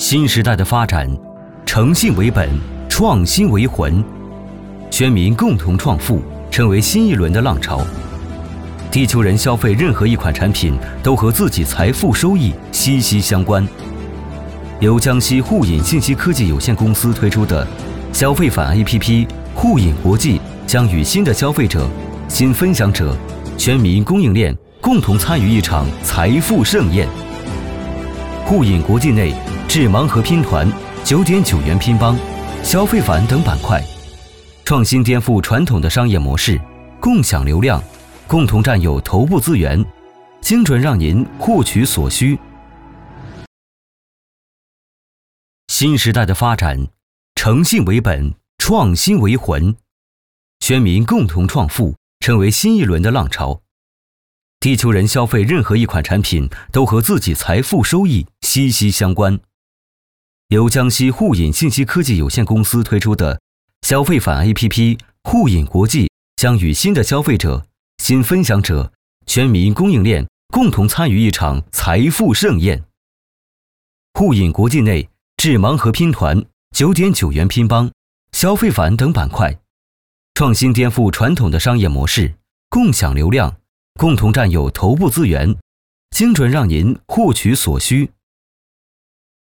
新时代的发展，诚信为本，创新为魂，全民共同创富，成为新一轮的浪潮。地球人消费任何一款产品，都和自己财富收益息息相关。由江西互饮信息科技有限公司推出的消费返 APP 互饮国际，将与新的消费者、新分享者、全民供应链共同参与一场财富盛宴。互饮国际内致盲盒拼团、9.9元拼帮、消费返等板块，创新颠覆传统的商业模式，共享流量，共同占有头部资源，精准让您获取所需。新时代的发展，诚信为本，创新为魂，全民共同创富，成为新一轮的浪潮。地球人消费任何一款产品，都和自己财富收益息息相关。由江西互饮信息科技有限公司推出的消费返 APP 互饮国际，将与新的消费者、新分享者、全民供应链共同参与一场财富盛宴。互饮国际内致盲盒拼团、9.9元拼帮、消费返等板块，创新颠覆传统的商业模式，共享流量，共同占有头部资源，精准让您获取所需。